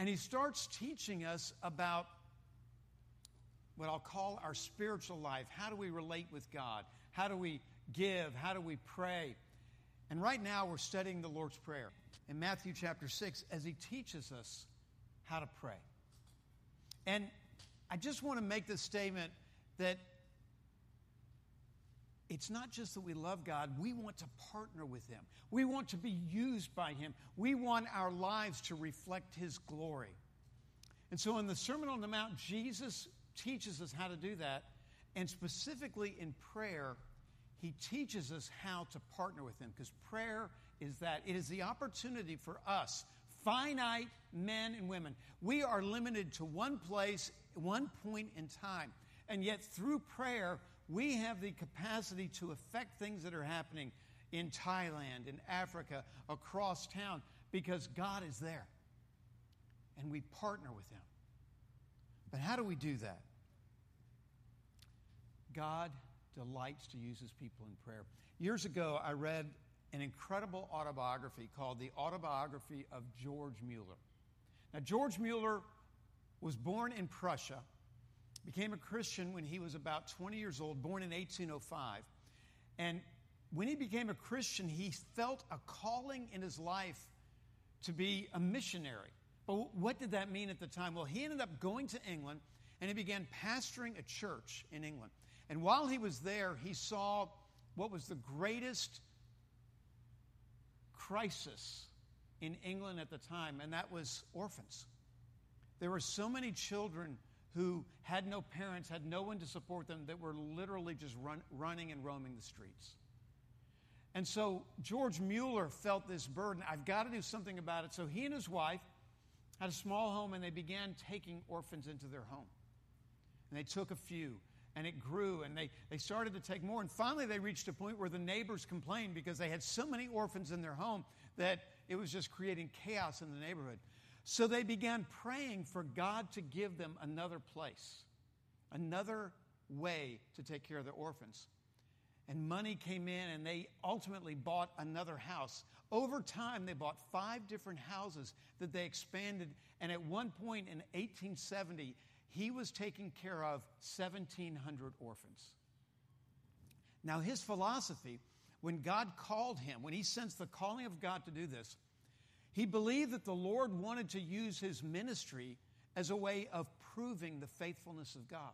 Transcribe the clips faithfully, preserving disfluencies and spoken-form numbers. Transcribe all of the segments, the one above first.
And he starts teaching us about what I'll call our spiritual life. How do we relate with God? How do we give? How do we pray? And right now we're studying the Lord's Prayer in Matthew chapter six as he teaches us how to pray. And I just want to make this statement that it's not just that we love God, we want to partner with him. We want to be used by him. We want our lives to reflect his glory. And so in the Sermon on the Mount, Jesus teaches us how to do that. And specifically in prayer, he teaches us how to partner with him. Because prayer is that. It is the opportunity for us, finite men and women. We are limited to one place, one point in time. And yet through prayer, we have the capacity to affect things that are happening in Thailand, in Africa, across town, because God is there. And we partner with him. But how do we do that? God delights to use his people in prayer. Years ago, I read an incredible autobiography called The Autobiography of George Mueller. Now, George Mueller was born in Prussia, became a Christian when he was about twenty years old, born in eighteen oh five. And when he became a Christian, he felt a calling in his life to be a missionary. But what did that mean at the time? Well, he ended up going to England, and he began pastoring a church in England. And while he was there, he saw what was the greatest crisis in England at the time, and that was orphans. There were so many children who had no parents, had no one to support them, that were literally just run, running and roaming the streets. And so George Mueller felt this burden. I've got to do something about it. So he and his wife had a small home, and they began taking orphans into their home. And they took a few, and it grew, and they, they started to take more. And finally, they reached a point where the neighbors complained because they had so many orphans in their home that it was just creating chaos in the neighborhood. So they began praying for God to give them another place, another way to take care of the orphans. And money came in, and they ultimately bought another house. Over time, they bought five different houses that they expanded. And at one point in eighteen seventy, he was taking care of seventeen hundred orphans. Now, his philosophy, when God called him, when he sensed the calling of God to do this, he believed that the Lord wanted to use his ministry as a way of proving the faithfulness of God.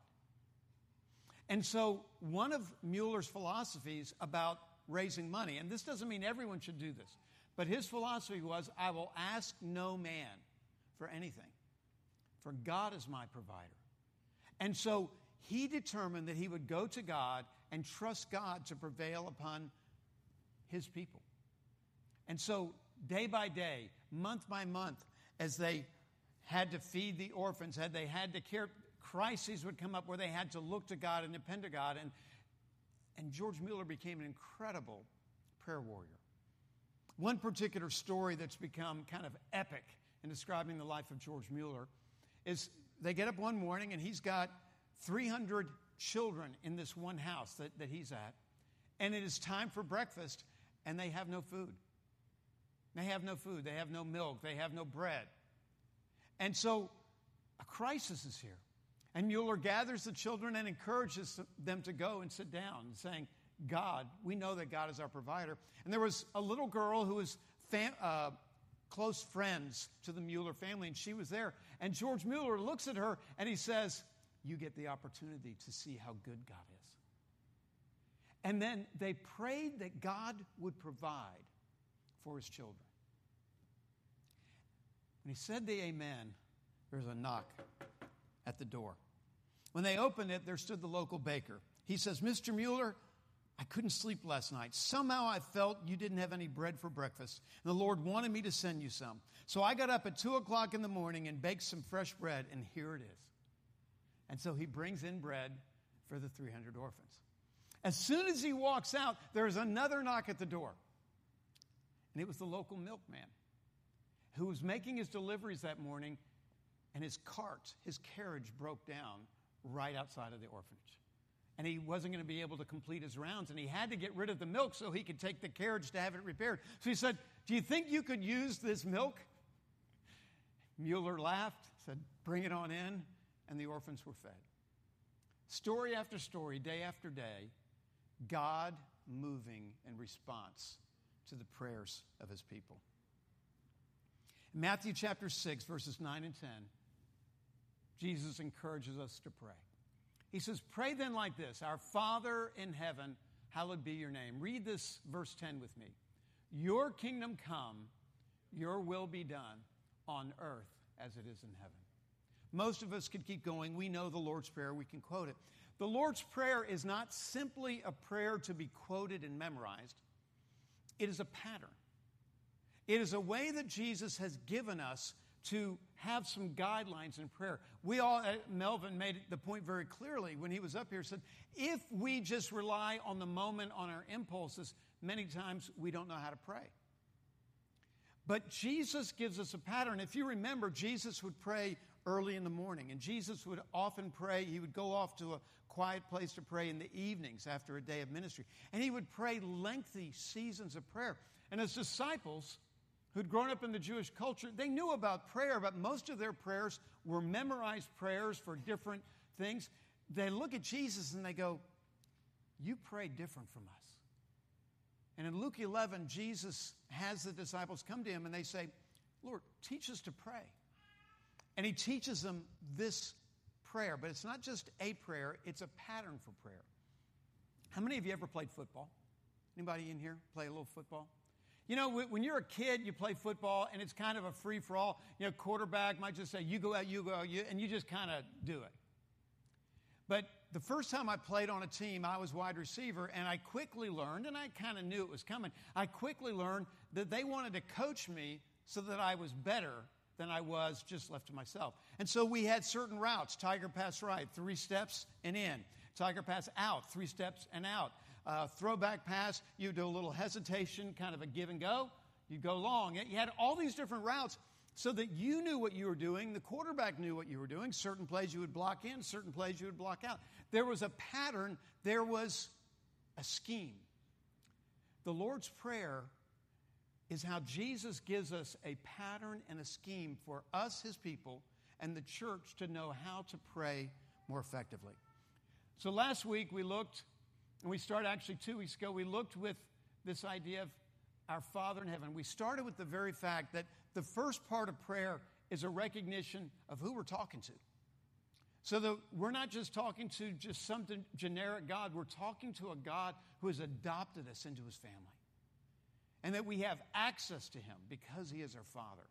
And so one of Mueller's philosophies about raising money, and this doesn't mean everyone should do this, but his philosophy was, I will ask no man for anything, for God is my provider. And so he determined that he would go to God and trust God to prevail upon his people. And so day by day, month by month, as they had to feed the orphans, had they had to care, crises would come up where they had to look to God and depend on God. And, and George Mueller became an incredible prayer warrior. One particular story that's become kind of epic in describing the life of George Mueller is they get up one morning and he's got three hundred children in this one house that, that he's at. And it is time for breakfast, and they have no food. They have no food. They have no milk. They have no bread. And so a crisis is here. And Mueller gathers the children and encourages them to go and sit down, saying, God, we know that God is our provider. And there was a little girl who was fam- uh, close friends to the Mueller family, and she was there. And George Mueller looks at her, and he says, you get the opportunity to see how good God is. And then they prayed that God would provide for his children. When he said the amen, there was a knock at the door. When they opened it, there stood the local baker. He says, Mister Mueller, I couldn't sleep last night. Somehow I felt you didn't have any bread for breakfast, and the Lord wanted me to send you some. So I got up at two o'clock in the morning and baked some fresh bread, and here it is. And so he brings in bread for the three hundred orphans. As soon as he walks out, there's another knock at the door. And it was the local milkman who was making his deliveries that morning, and his cart, his carriage broke down right outside of the orphanage. And he wasn't going to be able to complete his rounds, and he had to get rid of the milk so he could take the carriage to have it repaired. So he said, do you think you could use this milk? Mueller laughed, said, bring it on in, and the orphans were fed. Story after story, day after day, God moving in response to the prayers of his people. In Matthew chapter six, verses nine and ten, Jesus encourages us to pray. He says, pray then like this, our Father in heaven, hallowed be your name. Read this verse ten with me. Your kingdom come, your will be done on earth as it is in heaven. Most of us could keep going. We know the Lord's Prayer. We can quote it. The Lord's Prayer is not simply a prayer to be quoted and memorized. It is a pattern. It is a way that Jesus has given us to have some guidelines in prayer. We all, uh, Melvin made the point very clearly when he was up here, said, if we just rely on the moment, on our impulses, many times we don't know how to pray. But Jesus gives us a pattern. If you remember, Jesus would pray early in the morning, and Jesus would often pray. He would go off to a quiet place to pray in the evenings after a day of ministry. And he would pray lengthy seasons of prayer. And his disciples, who'd grown up in the Jewish culture, they knew about prayer, but most of their prayers were memorized prayers for different things. They look at Jesus and they go, you pray different from us. And in Luke eleven, Jesus has the disciples come to him and they say, Lord, teach us to pray. And he teaches them this prayer, but it's not just a prayer, it's a pattern for prayer. How many of you ever played football? Anybody in here play a little football? You know, when you're a kid, you play football, and it's kind of a free-for-all. You know, quarterback might just say, you go out, you go out, you, and you just kind of do it. But the first time I played on a team, I was wide receiver, and I quickly learned, and I kind of knew it was coming, I quickly learned that they wanted to coach me so that I was better than I was just left to myself. And so we had certain routes. Tiger pass right, three steps and in. Tiger pass out, three steps and out. Uh, throwback pass, you do a little hesitation, kind of a give and go. You go long. You had all these different routes so that you knew what you were doing. The quarterback knew what you were doing. Certain plays you would block in, certain plays you would block out. There was a pattern. There was a scheme. The Lord's Prayer is how Jesus gives us a pattern and a scheme for us, his people, and the church to know how to pray more effectively. So last week we looked, and we started actually two weeks ago, we looked with this idea of our Father in heaven. We started with the very fact that the first part of prayer is a recognition of who we're talking to. So that we're not just talking to just some generic God, we're talking to a God who has adopted us into his family. And that we have access to him because he is our Father.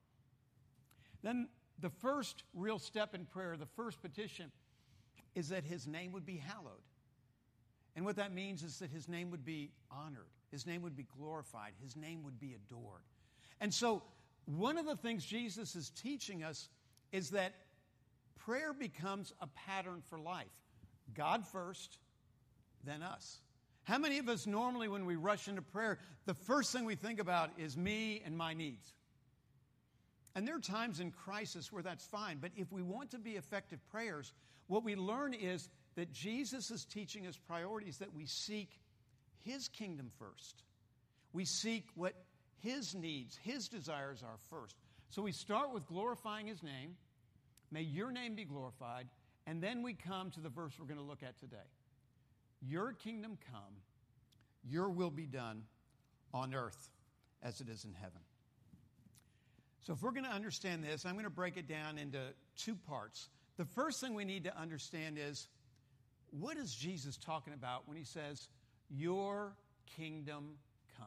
Then the first real step in prayer, the first petition, is that his name would be hallowed. And what that means is that his name would be honored. His name would be glorified. His name would be adored. And so one of the things Jesus is teaching us is that prayer becomes a pattern for life. God first, then us. How many of us normally when we rush into prayer, the first thing we think about is me and my needs? And there are times in crisis where that's fine. But if we want to be effective prayers, what we learn is that Jesus is teaching us priorities, that we seek his kingdom first. We seek what his needs, his desires are first. So we start with glorifying his name. May your name be glorified. And then we come to the verse we're going to look at today. Your kingdom come, your will be done on earth as it is in heaven. So if we're going to understand this, I'm going to break it down into two parts. The first thing we need to understand is, what is Jesus talking about when he says, your kingdom come?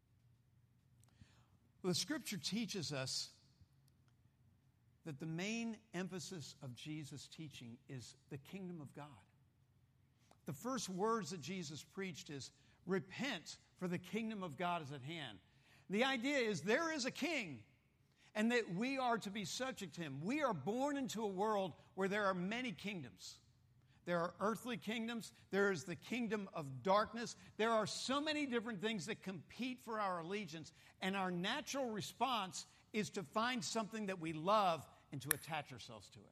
Well, the scripture teaches us that the main emphasis of Jesus' teaching is the kingdom of God. The first words that Jesus preached is, repent, for the kingdom of God is at hand. The idea is there is a king, and that we are to be subject to him. We are born into a world where there are many kingdoms. There are earthly kingdoms. There is the kingdom of darkness. There are so many different things that compete for our allegiance, and our natural response is to find something that we love and to attach ourselves to it.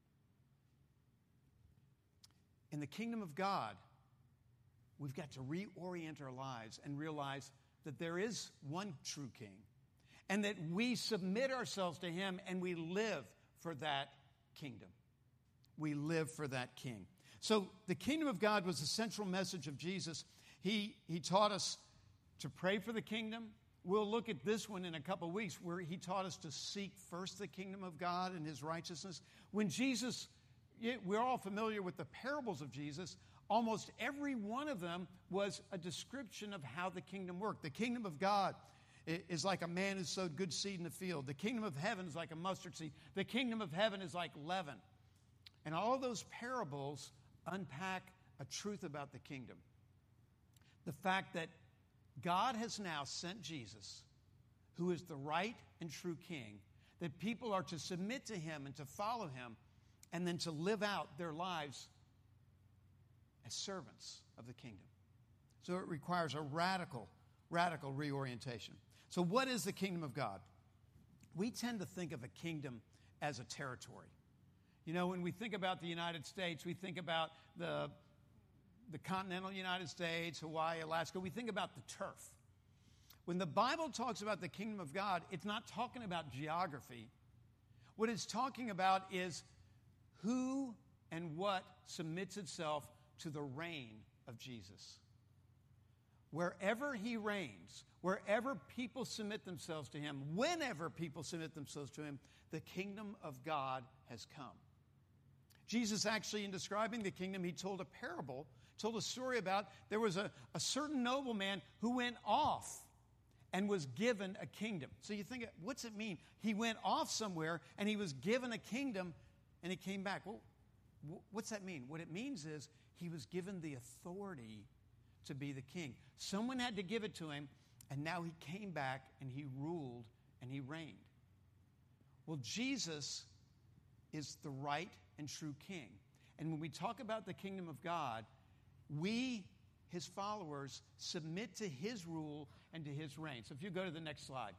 In the kingdom of God, we've got to reorient our lives and realize that there is one true king and that we submit ourselves to him and we live for that kingdom. We live for that king. So the kingdom of God was the central message of Jesus. He, he taught us to pray for the kingdom. We'll look at this one in a couple of weeks where he taught us to seek first the kingdom of God and his righteousness. When Jesus, we're all familiar with the parables of Jesus. Almost every one of them was a description of how the kingdom worked. The kingdom of God is like a man who sowed good seed in the field. The kingdom of heaven is like a mustard seed. The kingdom of heaven is like leaven. And all of those parables unpack a truth about the kingdom. The fact that God has now sent Jesus, who is the right and true king, that people are to submit to him and to follow him, and then to live out their lives as servants of the kingdom. So it requires a radical, radical reorientation. So what is the kingdom of God? We tend to think of a kingdom as a territory. You know, when we think about the United States, we think about the, the continental United States, Hawaii, Alaska. We think about the turf. When the Bible talks about the kingdom of God, it's not talking about geography. What it's talking about is who and what submits itself to the reign of Jesus. Wherever he reigns, wherever people submit themselves to him, whenever people submit themselves to him, the kingdom of God has come. Jesus actually, in describing the kingdom, he told a parable, told a story about there was a, a certain nobleman who went off and was given a kingdom. So you think, what's it mean? He went off somewhere and he was given a kingdom and he came back. Well, what's that mean? What it means is he was given the authority to be the king. Someone had to give it to him, and now he came back and he ruled and he reigned. Well, Jesus is the right and true king. And when we talk about the kingdom of God, we, his followers, submit to his rule and to his reign. So if you go to the next slide.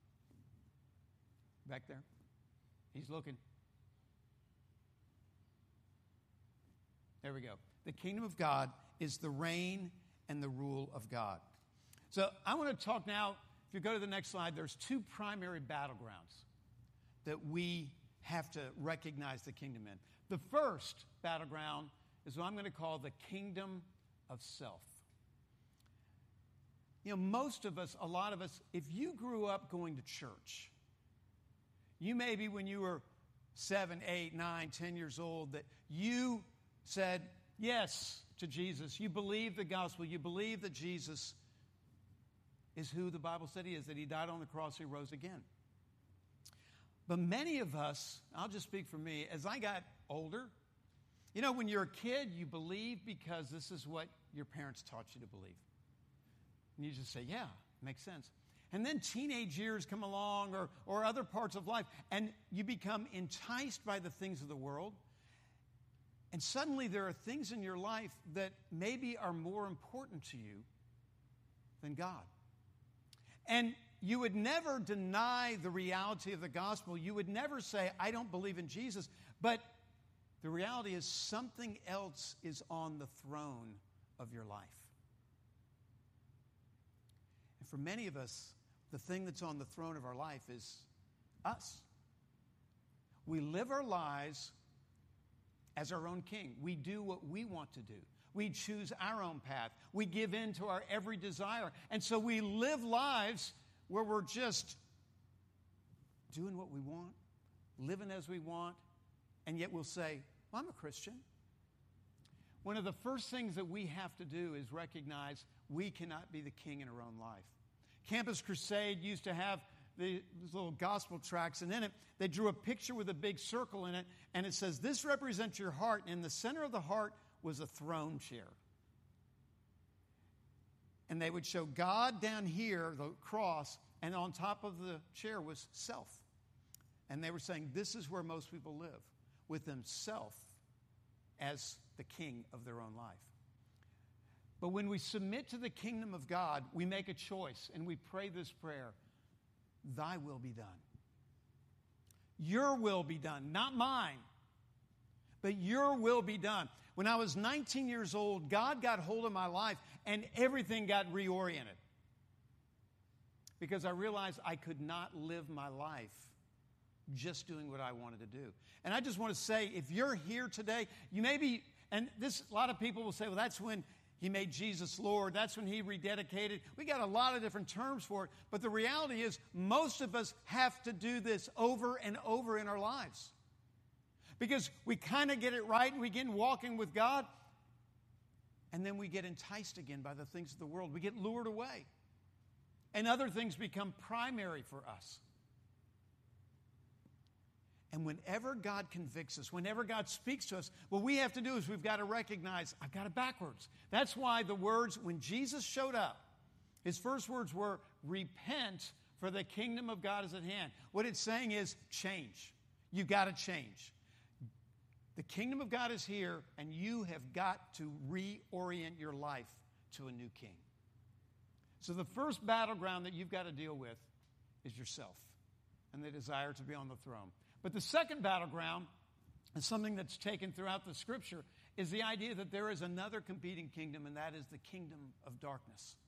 Back there. He's looking. There we go. The kingdom of God is the reign and the rule of God. So I want to talk now, if you go to the next slide, there's two primary battlegrounds that we have to recognize the kingdom in. The first battleground is what I'm going to call the kingdom of self. You know, most of us, a lot of us, if you grew up going to church, you maybe when you were seven, eight, nine, ten years old, that you said yes to Jesus. You believe the gospel. You believe that Jesus is who the Bible said he is, that he died on the cross, he rose again. But many of us, I'll just speak for me, as I got older, you know, when you're a kid, you believe because this is what your parents taught you to believe. And you just say, yeah, makes sense. And then teenage years come along or, or other parts of life, and you become enticed by the things of the world. And suddenly there are things in your life that maybe are more important to you than God. And you would never deny the reality of the gospel. You would never say, I don't believe in Jesus. But the reality is something else is on the throne of your life. And for many of us, the thing that's on the throne of our life is us. We live our lives as our own king. We do what we want to do. We choose our own path. We give in to our every desire. And so we live lives where we're just doing what we want, living as we want, and yet we'll say, well, I'm a Christian. One of the first things that we have to do is recognize we cannot be the king in our own life. Campus Crusade used to have the, these little gospel tracts, and in it, they drew a picture with a big circle in it, and it says, this represents your heart, and in the center of the heart was a throne chair. And they would show God down here, the cross, and on top of the chair was self. And they were saying, this is where most people live, with themselves as the king of their own life. But when we submit to the kingdom of God, we make a choice, and we pray this prayer, thy will be done. Your will be done, not mine, but your will be done. When I was nineteen years old, God got hold of my life, and everything got reoriented. Because I realized I could not live my life just doing what I wanted to do. And I just want to say, if you're here today, you may be, and this, a lot of people will say, well, that's when he made Jesus Lord. That's when he rededicated. We got a lot of different terms for it. But the reality is, most of us have to do this over and over in our lives. Because we kind of get it right and we begin walking with God, and then we get enticed again by the things of the world. We get lured away. And other things become primary for us. And whenever God convicts us, whenever God speaks to us, what we have to do is we've got to recognize, I've got it backwards. That's why the words, when Jesus showed up, his first words were, repent, for the kingdom of God is at hand. What it's saying is, change. You've got to change. The kingdom of God is here, and you have got to reorient your life to a new king. So the first battleground that you've got to deal with is yourself and the desire to be on the throne. But the second battleground, and something that's taken throughout the Scripture, is the idea that there is another competing kingdom, and that is the kingdom of darkness.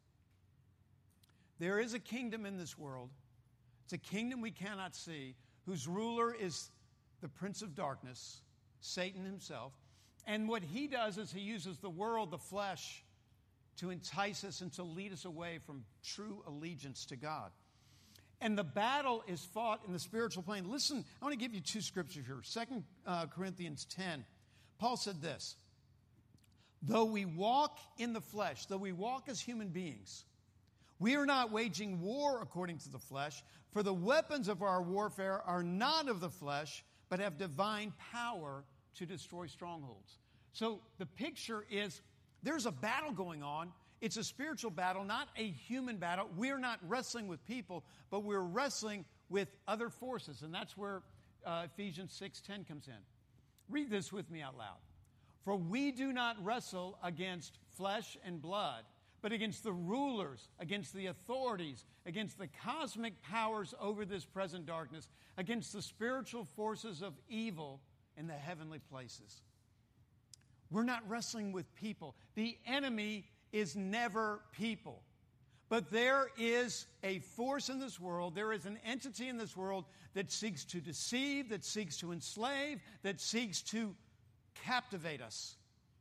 There is a kingdom in this world. It's a kingdom we cannot see, whose ruler is the prince of darkness, Satan himself. And what he does is he uses the world, the flesh, to entice us and to lead us away from true allegiance to God. And the battle is fought in the spiritual plane. Listen, I want to give you two scriptures here. Second Corinthians ten. Paul said this, though we walk in the flesh, though we walk as human beings, we are not waging war according to the flesh, for the weapons of our warfare are not of the flesh, but have divine power to destroy strongholds. So the picture is there's a battle going on. It's a spiritual battle, not a human battle. We're not wrestling with people, but we're wrestling with other forces. And that's where uh, Ephesians six ten comes in. Read this with me out loud. For we do not wrestle against flesh and blood, but against the rulers, against the authorities, against the cosmic powers over this present darkness, against the spiritual forces of evil in the heavenly places. We're not wrestling with people. The enemy is never people. But there is a force in this world, there is an entity in this world that seeks to deceive, that seeks to enslave, that seeks to captivate us.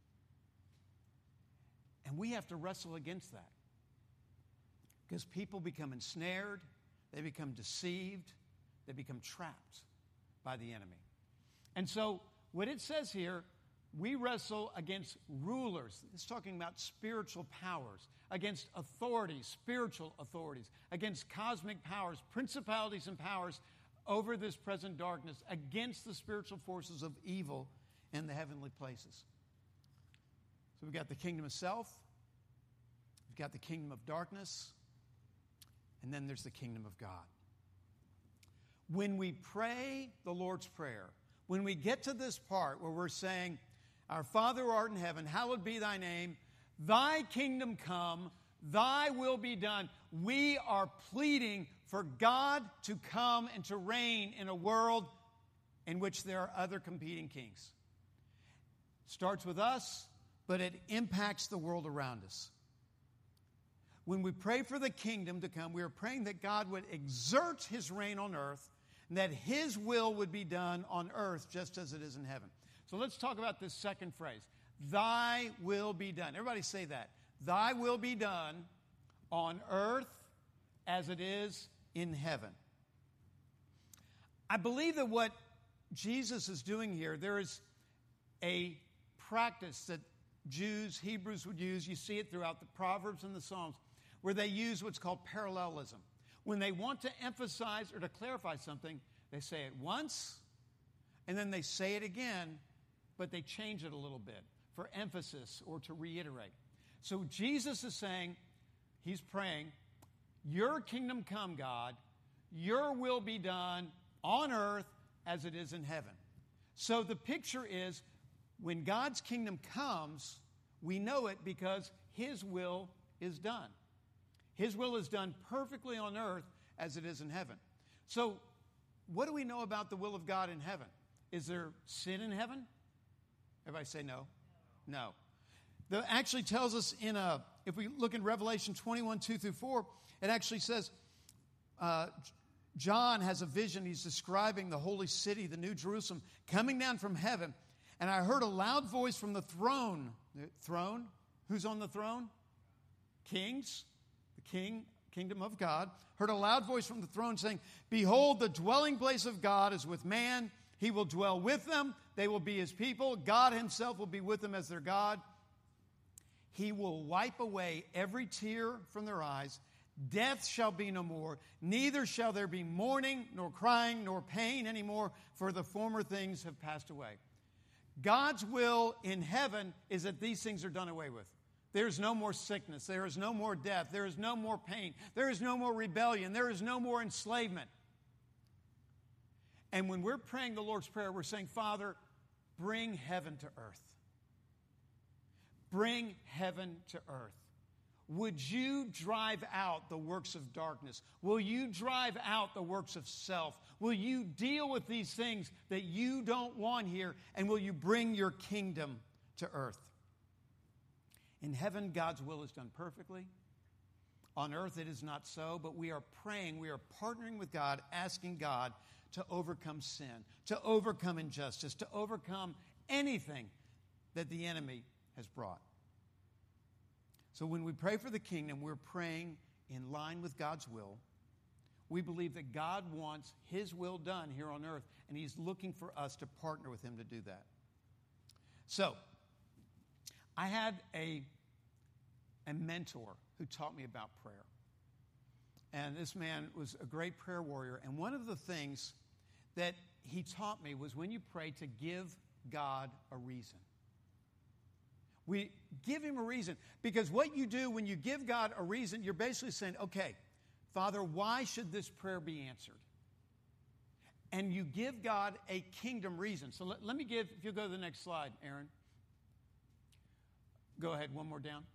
And we have to wrestle against that. Because people become ensnared, they become deceived, they become trapped by the enemy. And so, what it says here, we wrestle against rulers. It's talking about spiritual powers, against authorities, spiritual authorities, against cosmic powers, principalities and powers over this present darkness, against the spiritual forces of evil in the heavenly places. So we've got the kingdom of self, we've got the kingdom of darkness, and then there's the kingdom of God. When we pray the Lord's Prayer, when we get to this part where we're saying, our Father who art in heaven, hallowed be thy name, thy kingdom come, thy will be done. We are pleading for God to come and to reign in a world in which there are other competing kings. It starts with us, but it impacts the world around us. When we pray for the kingdom to come, we are praying that God would exert his reign on earth and that his will would be done on earth just as it is in heaven. So let's talk about this second phrase. Thy will be done. Everybody say that. Thy will be done on earth as it is in heaven. I believe that what Jesus is doing here, there is a practice that Jews, Hebrews would use. You see it throughout the Proverbs and the Psalms, where they use what's called parallelism. When they want to emphasize or to clarify something, they say it once, and then they say it again, but they change it a little bit for emphasis or to reiterate. So Jesus is saying, he's praying, your kingdom come, God, your will be done on earth as it is in heaven. So the picture is, when God's kingdom comes, we know it because his will is done. His will is done perfectly on earth as it is in heaven. So what do we know about the will of God in heaven? Is there sin in heaven? Everybody say no. No. That actually tells us in a, if we look in Revelation twenty-one, two through four, it actually says, uh, John has a vision. He's describing the holy city, the New Jerusalem, coming down from heaven. And I heard a loud voice from the throne. The throne? Who's on the throne? Kings. The king, kingdom of God. Heard a loud voice from the throne saying, "Behold, the dwelling place of God is with man. He will dwell with them. They will be his people. God himself will be with them as their God. He will wipe away every tear from their eyes. Death shall be no more. Neither shall there be mourning, nor crying, nor pain anymore, for the former things have passed away." God's will in heaven is that these things are done away with. There is no more sickness. There is no more death. There is no more pain. There is no more rebellion. There is no more enslavement. And when we're praying the Lord's Prayer, we're saying, "Father, bring heaven to earth. Bring heaven to earth. Would you drive out the works of darkness? Will you drive out the works of self? Will you deal with these things that you don't want here? And will you bring your kingdom to earth?" In heaven, God's will is done perfectly. On earth, it is not so, but we are praying, we are partnering with God, asking God to overcome sin, to overcome injustice, to overcome anything that the enemy has brought. So when we pray for the kingdom, we're praying in line with God's will. We believe that God wants his will done here on earth, and he's looking for us to partner with him to do that. So, I had a, a mentor who taught me about prayer. And this man was a great prayer warrior. And one of the things that he taught me was when you pray to give God a reason. We give him a reason. Because what you do when you give God a reason, you're basically saying, "Okay, Father, why should this prayer be answered?" And you give God a kingdom reason. So let, let me give, if you'll go to the next slide, Aaron. Go ahead, one more down.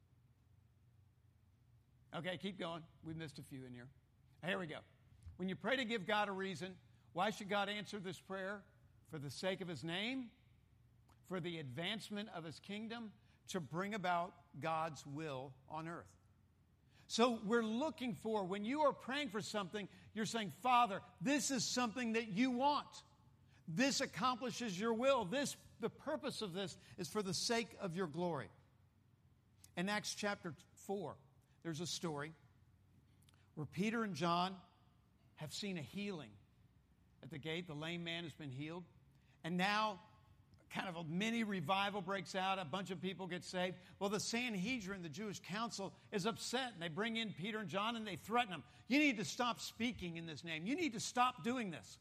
Okay, keep going. We missed a few in here. Here we go. When you pray to give God a reason, why should God answer this prayer? For the sake of his name, for the advancement of his kingdom, to bring about God's will on earth. So we're looking for, when you are praying for something, you're saying, "Father, this is something that you want. This accomplishes your will. This, the purpose of this is for the sake of your glory." In Acts chapter four, there's a story where Peter and John have seen a healing at the gate. The lame man has been healed. And now kind of a mini revival breaks out. A bunch of people get saved. Well, the Sanhedrin, the Jewish council, is upset. And they bring in Peter and John and they threaten them. "You need to stop speaking in this name. You need to stop doing this."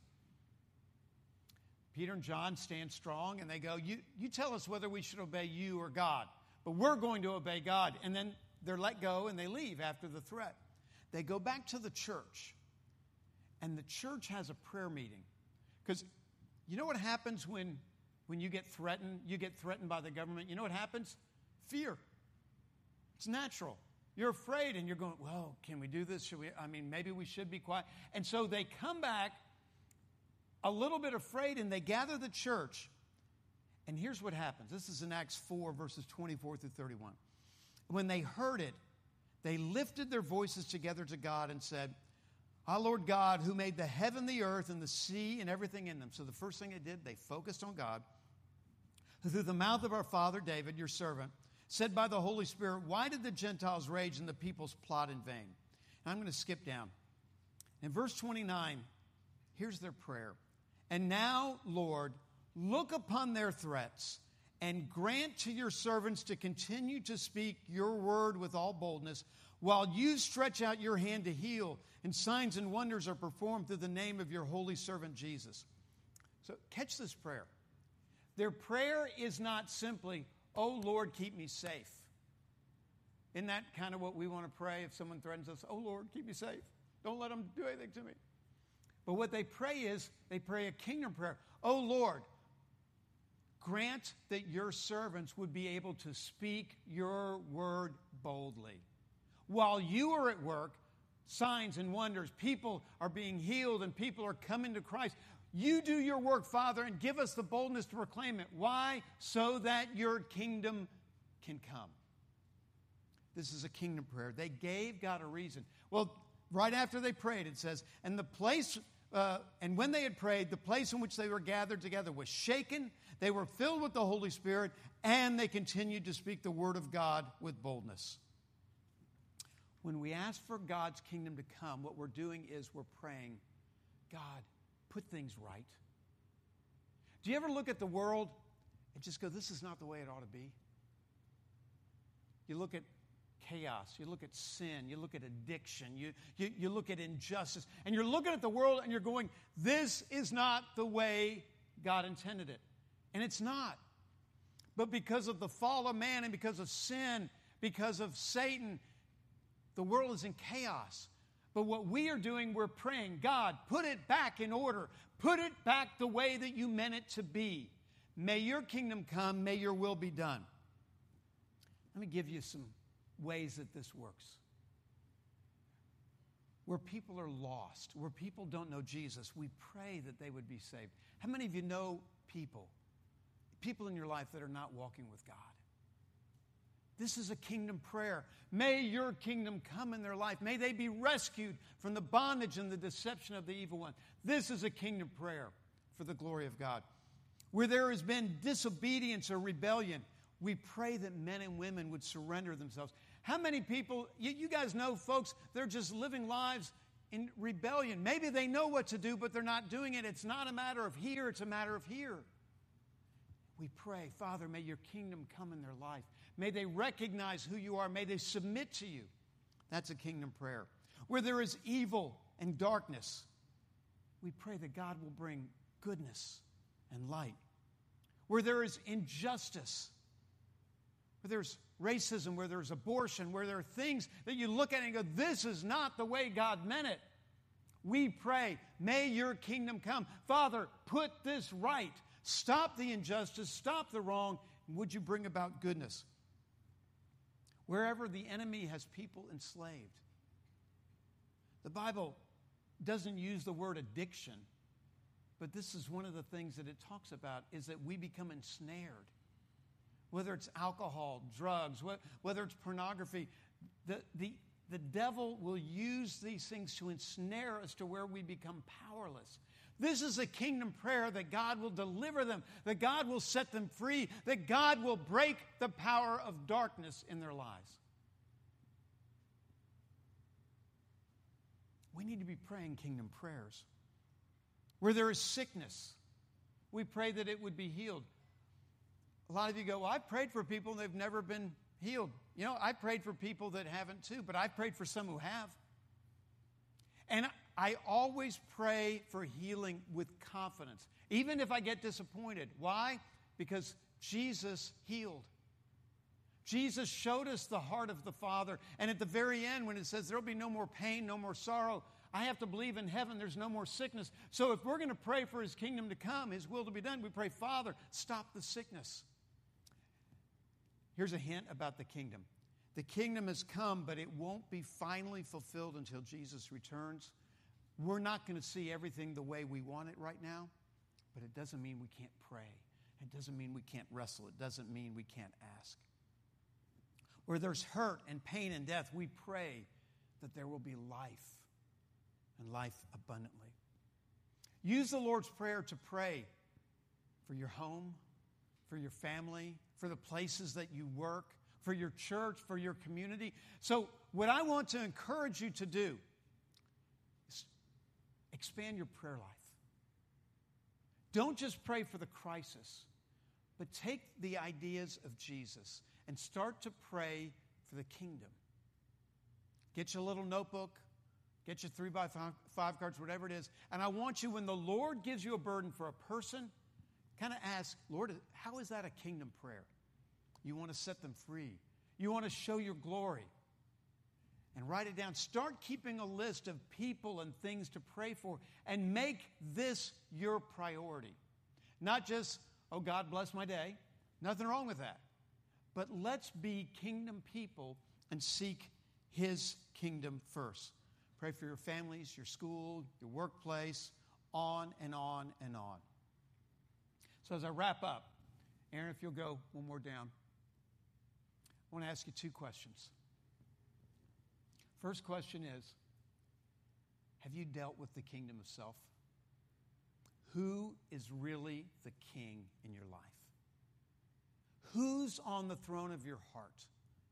Peter and John stand strong and they go, you, you tell us whether we should obey you or God. But we're going to obey God. And then they're let go and they leave after the threat. They go back to the church. And the church has a prayer meeting. Because you know what happens when, when you get threatened? You get threatened by the government. You know what happens? Fear. It's natural. You're afraid and you're going, "Well, can we do this? Should we? I mean, maybe we should be quiet." And so they come back a little bit afraid and they gather the church. And here's what happens. This is in Acts four, verses twenty-four through thirty-one. When they heard it, they lifted their voices together to God and said, "Our Lord God, who made the heaven, the earth, and the sea, and everything in them." So the first thing they did, they focused on God, who through the mouth of our father David, your servant, said by the Holy Spirit, "Why did the Gentiles rage and the peoples plot in vain?" And I'm going to skip down. In verse twenty-nine, here's their prayer. "And now, Lord, look upon their threats and grant to your servants to continue to speak your word with all boldness, while you stretch out your hand to heal, and signs and wonders are performed through the name of your holy servant Jesus." So catch this prayer. Their prayer is not simply, "Oh Lord, keep me safe." Isn't that kind of what we want to pray if someone threatens us? "Oh Lord, keep me safe. Don't let them do anything to me." But what they pray is, they pray a kingdom prayer. "Oh Lord, grant that your servants would be able to speak your word boldly. While you are at work, signs and wonders, people are being healed and people are coming to Christ. You do your work, Father, and give us the boldness to proclaim it." Why? So that your kingdom can come. This is a kingdom prayer. They gave God a reason. Well, right after they prayed, it says, and the place, uh, and when they had prayed, the place in which they were gathered together was shaken. They were filled with the Holy Spirit, and they continued to speak the word of God with boldness. When we ask for God's kingdom to come, what we're doing is we're praying, God, put things right. Do you ever look at the world and just go, this is not the way it ought to be? You look at chaos, you look at sin, you look at addiction, you, you, you look at injustice, and you're looking at the world and you're going, this is not the way God intended it. And it's not. But because of the fall of man and because of sin, because of Satan, the world is in chaos. But what we are doing, we're praying, God, put it back in order. Put it back the way that you meant it to be. May your kingdom come. May your will be done. Let me give you some ways that this works. Where people are lost, where people don't know Jesus, we pray that they would be saved. How many of you know people, people in your life that are not walking with God? This is a kingdom prayer. May your kingdom come in their life. May they be rescued from the bondage and the deception of the evil one. This is a kingdom prayer for the glory of God. Where there has been disobedience or rebellion, we pray that men and women would surrender themselves. How many people, you, you guys know folks, they're just living lives in rebellion. Maybe they know what to do, but they're not doing it. It's not a matter of here, it's a matter of here. We pray, Father, may your kingdom come in their life. May they recognize who you are. May they submit to you. That's a kingdom prayer. Where there is evil and darkness, we pray that God will bring goodness and light. Where there is injustice, where there's racism, where there's abortion, where there are things that you look at and go, this is not the way God meant it. We pray, may your kingdom come. Father, put this right. Stop the injustice, stop the wrong, and would you bring about goodness? Wherever the enemy has people enslaved. The Bible doesn't use the word addiction, but this is one of the things that it talks about, is that we become ensnared. Whether it's alcohol, drugs, whether it's pornography, the, the, the devil will use these things to ensnare us to where we become powerless. This is a kingdom prayer that God will deliver them, that God will set them free, that God will break the power of darkness in their lives. We need to be praying kingdom prayers. Where there is sickness, we pray that it would be healed. A lot of you go, well, I've prayed for people and they've never been healed. You know, I prayed for people that haven't too, but I've prayed for some who have. And I always pray for healing with confidence, even if I get disappointed. Why? Because Jesus healed. Jesus showed us the heart of the Father. And at the very end, when it says there will be no more pain, no more sorrow, I have to believe in heaven there's no more sickness. So if we're going to pray for his kingdom to come, his will to be done, we pray, Father, stop the sickness. Here's a hint about the kingdom. The kingdom has come, but it won't be finally fulfilled until Jesus returns. We're not going to see everything the way we want it right now, but it doesn't mean we can't pray. It doesn't mean we can't wrestle. It doesn't mean we can't ask. Where there's hurt and pain and death, we pray that there will be life, and life abundantly. Use the Lord's Prayer to pray for your home, for your family, for the places that you work, for your church, for your community. So what I want to encourage you to do is expand your prayer life. Don't just pray for the crisis, but take the ideas of Jesus and start to pray for the kingdom. Get you a little notebook, get you three by five, five cards, whatever it is, and I want you, when the Lord gives you a burden for a person, kind of ask, Lord, how is that a kingdom prayer? You want to set them free. You want to show your glory. And write it down. Start keeping a list of people and things to pray for, and make this your priority. Not just, oh, God bless my day. Nothing wrong with that. But let's be kingdom people and seek his kingdom first. Pray for your families, your school, your workplace, on and on and on. So as I wrap up, Aaron, if you'll go one more down, I want to ask you two questions. First question is, Have you dealt with the kingdom of self? Who is really the king in your life? Who's on the throne of your heart?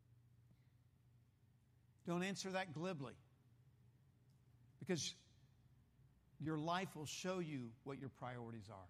Don't answer that glibly, because your life will show you what your priorities are.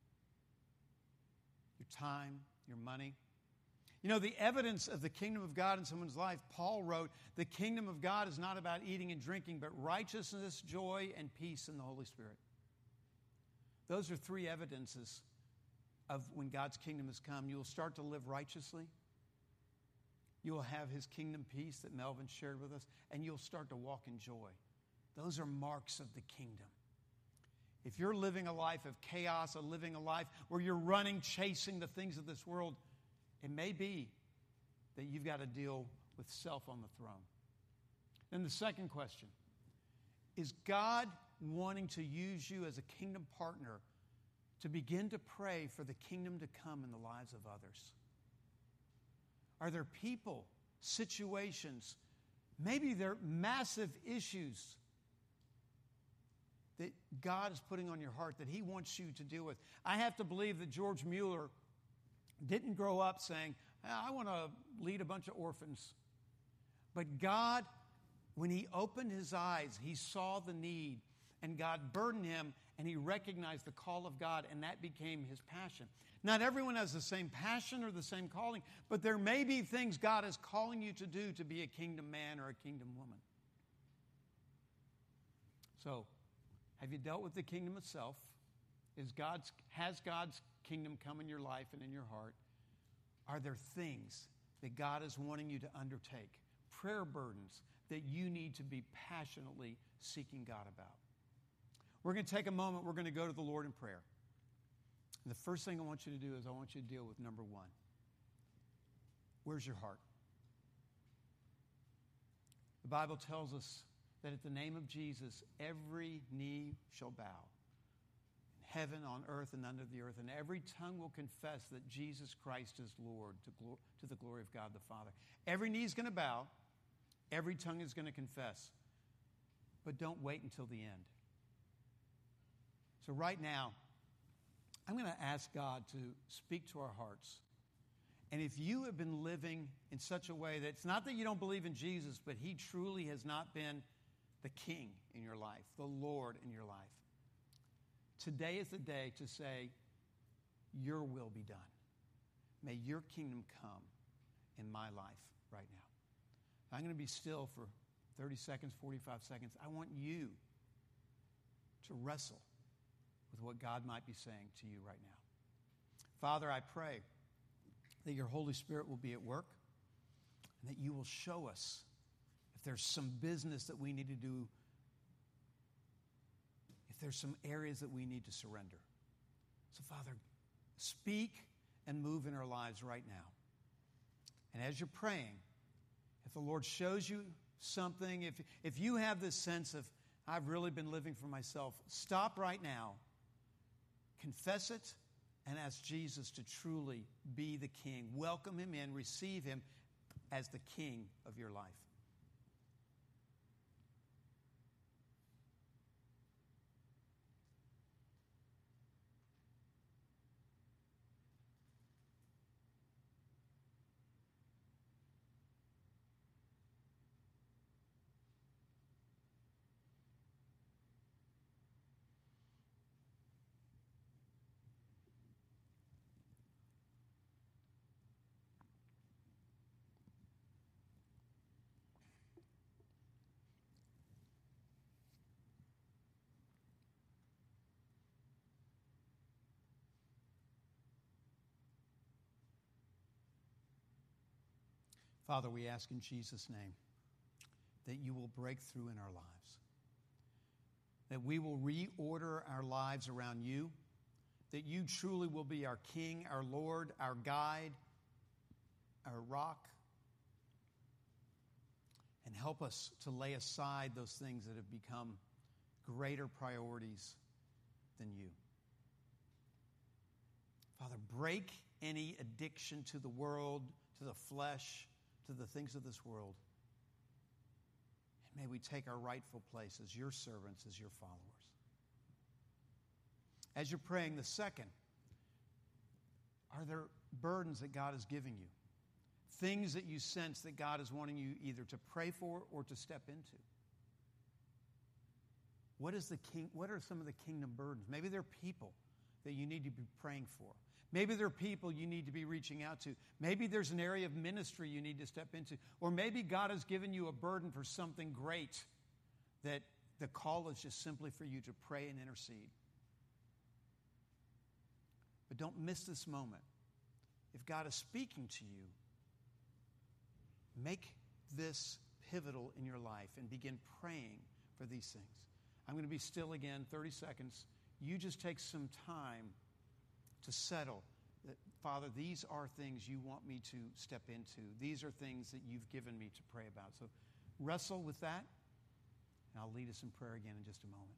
Your time, your money. You know, the evidence of the kingdom of God in someone's life, Paul wrote, the kingdom of God is not about eating and drinking, but righteousness, joy, and peace in the Holy Spirit. Those are three evidences of when God's kingdom has come. You will start to live righteously. You will have his kingdom peace that Melvin shared with us, and you'll start to walk in joy. Those are marks of the kingdom. If you're living a life of chaos, or living a life where you're running, chasing the things of this world, it may be that you've got to deal with self on the throne. Then the second question, is God wanting to use you as a kingdom partner to begin to pray for the kingdom to come in the lives of others? Are there people, situations, maybe they're massive issues that God is putting on your heart that he wants you to deal with? I have to believe that George Mueller didn't grow up saying, I want to lead a bunch of orphans. But God, when he opened his eyes, he saw the need, and God burdened him, and he recognized the call of God, and that became his passion. Not everyone has the same passion or the same calling, but there may be things God is calling you to do to be a kingdom man or a kingdom woman. So, have you dealt with the kingdom itself? Is God's, has God's kingdom come in your life and in your heart? Are there things that God is wanting you to undertake, prayer burdens that you need to be passionately seeking God about? We're going to take a moment. We're going to go to the Lord in prayer. And the first thing I want you to do is I want you to deal with number one. Where's your heart? The Bible tells us that at the name of Jesus, every knee shall bow. In heaven, on earth, and under the earth. And every tongue will confess that Jesus Christ is Lord to, glo- to the glory of God the Father. Every knee is going to bow. Every tongue is going to confess. But don't wait until the end. So right now, I'm going to ask God to speak to our hearts. And if you have been living in such a way that it's not that you don't believe in Jesus, but he truly has not been the king in your life, the Lord in your life, today is the day to say, your will be done. May your kingdom come in my life right now. I'm going to be still for thirty seconds, forty-five seconds. I want you to wrestle with what God might be saying to you right now. Father, I pray that your Holy Spirit will be at work and that you will show us if there's some business that we need to do, if there's some areas that we need to surrender. So, Father, speak and move in our lives right now. And as you're praying, if the Lord shows you something, if, if you have this sense of, I've really been living for myself, stop right now. Confess it and ask Jesus to truly be the king. Welcome him in. Receive him as the king of your life. Father, we ask in Jesus' name that you will break through in our lives, that we will reorder our lives around you, that you truly will be our King, our Lord, our guide, our rock, and help us to lay aside those things that have become greater priorities than you. Father, break any addiction to the world, to the flesh, to the things of this world, And may we take our rightful place as your servants, as your followers. As you're praying, the second, are there burdens that God is giving you? Things that you sense that God is wanting you either to pray for or to step into? What is the king? What are some of the kingdom burdens? Maybe there are people that you need to be praying for. Maybe there are people you need to be reaching out to. Maybe there's an area of ministry you need to step into. Or maybe God has given you a burden for something great that the call is just simply for you to pray and intercede. But don't miss this moment. If God is speaking to you, make this pivotal in your life and begin praying for these things. I'm going to be still again, thirty seconds. You just take some time to settle that, Father, these are things you want me to step into. These are things that you've given me to pray about. So wrestle with that, and I'll lead us in prayer again in just a moment.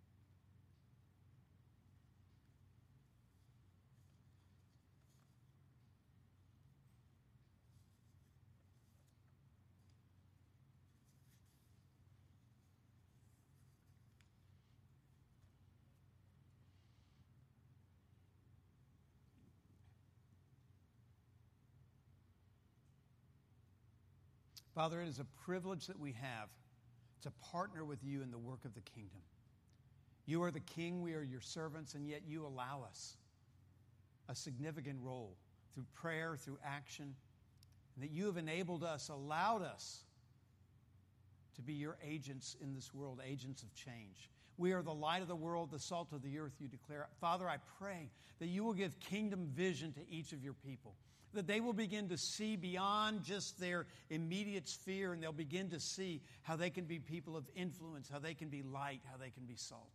Father, it is a privilege that we have to partner with you in the work of the kingdom. You are the king, we are your servants, and yet you allow us a significant role through prayer, through action, and that you have enabled us, allowed us to be your agents in this world, agents of change. We are the light of the world, the salt of the earth, you declare. Father, I pray that you will give kingdom vision to each of your people, that they will begin to see beyond just their immediate sphere, and they'll begin to see how they can be people of influence, how they can be light, how they can be salt.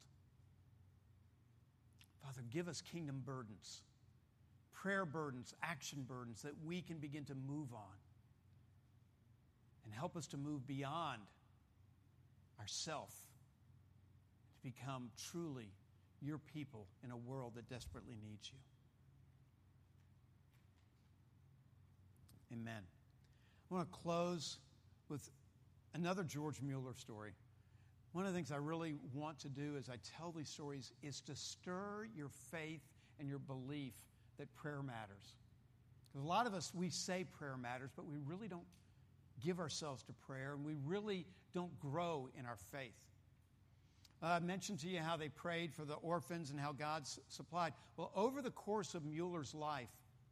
Father, give us kingdom burdens, prayer burdens, action burdens, that we can begin to move on. And help us to move beyond ourself, to become truly your people in a world that desperately needs you. Amen. I want to close with another George Mueller story. One of the things I really want to do as I tell these stories is to stir your faith and your belief that prayer matters. Because a lot of us, we say prayer matters, but we really don't give ourselves to prayer, and we really don't grow in our faith. Uh, I mentioned to you how they prayed for the orphans and how God s- supplied. Well, over the course of Mueller's life,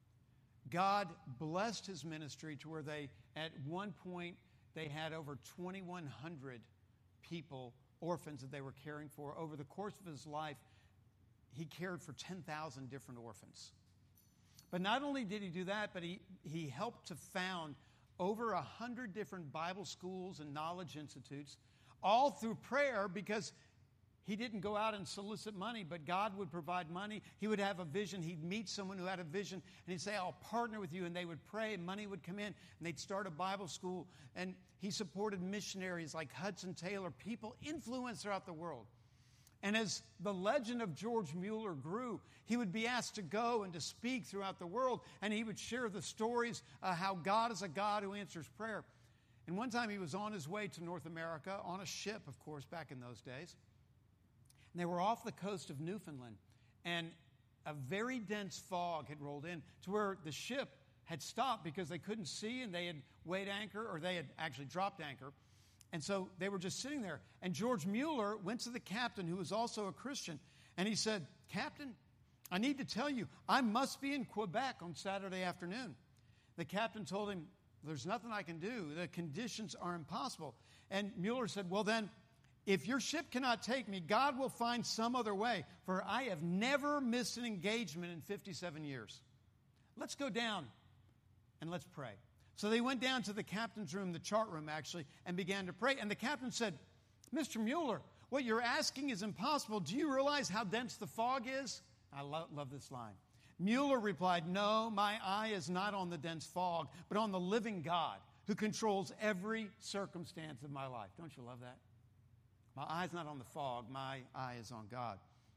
God blessed his ministry to where they, at one point, they had over twenty-one hundred people, orphans that they were caring for. Over the course of his life, he cared for ten thousand different orphans. But not only did he do that, but he, he helped to found over one hundred different Bible schools and knowledge institutes, all through prayer, because he didn't go out and solicit money, but God would provide money. He would have a vision. He'd meet someone who had a vision, and he'd say, I'll partner with you. And they would pray, and money would come in, and they'd start a Bible school. And he supported missionaries like Hudson Taylor, people influenced throughout the world. And as the legend of George Mueller grew, he would be asked to go and to speak throughout the world, and he would share the stories of how God is a God who answers prayer. And one time he was on his way to North America, on a ship, of course, back in those days. And they were off the coast of Newfoundland, and a very dense fog had rolled in to where the ship had stopped because they couldn't see, and they had weighed anchor, or they had actually dropped anchor. And so they were just sitting there. And George Mueller went to the captain, who was also a Christian, and he said, Captain, I need to tell you, I must be in Quebec on Saturday afternoon. The captain told him, there's nothing I can do. The conditions are impossible. And Mueller said, well then, if your ship cannot take me, God will find some other way, for I have never missed an engagement in fifty-seven years. Let's go down and let's pray. So they went down to the captain's room, the chart room actually, and began to pray. And the captain said, Mister Mueller, what you're asking is impossible. Do you realize how dense the fog is? I lo- love this line. Mueller replied, no, my eye is not on the dense fog, but on the living God who controls every circumstance of my life. Don't you love that? My eye's not on the fog, my eye is on God.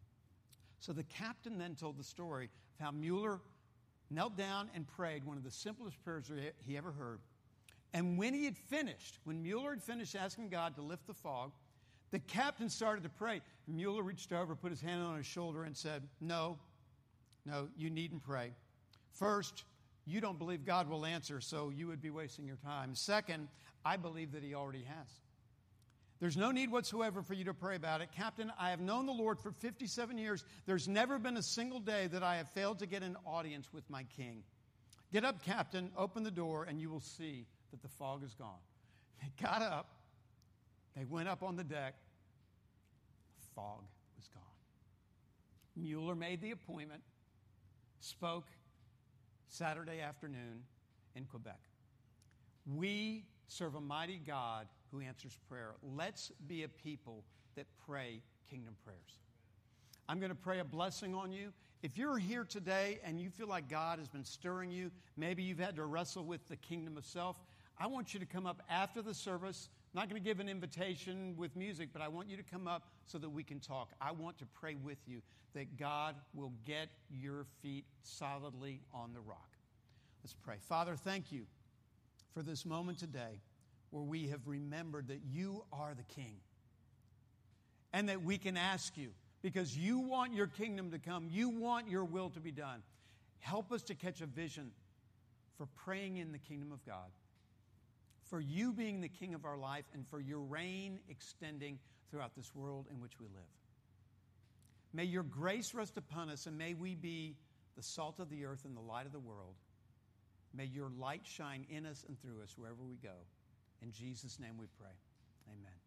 So the captain then told the story of how Mueller knelt down and prayed one of the simplest prayers he ever heard. And when he had finished, when Mueller had finished asking God to lift the fog, the captain started to pray. Mueller reached over, put his hand on his shoulder, and said, no, no, you needn't pray. First, you don't believe God will answer, so you would be wasting your time. Second, I believe that he already has. There's no need whatsoever for you to pray about it. Captain, I have known the Lord for fifty-seven years. There's never been a single day that I have failed to get an audience with my king. Get up, Captain, open the door, and you will see that the fog is gone. They got up. They went up on the deck. The fog was gone. Mueller made the appointment, spoke Saturday afternoon in Quebec. We serve a mighty God who answers prayer. Let's be a people that pray kingdom prayers. I'm going to pray a blessing on you. If you're here today and you feel like God has been stirring you, maybe you've had to wrestle with the kingdom of self, I want you to come up after the service. I'm not going to give an invitation with music, but I want you to come up so that we can talk. I want to pray with you that God will get your feet solidly on the rock. Let's pray. Father, thank you for this moment today where we have remembered that you are the King and that we can ask you because you want your kingdom to come. You want your will to be done. Help us to catch a vision for praying in the kingdom of God, for you being the King of our life, and for your reign extending throughout this world in which we live. May your grace rest upon us, and may we be the salt of the earth and the light of the world. May your light shine in us and through us wherever we go. In Jesus' name we pray. Amen.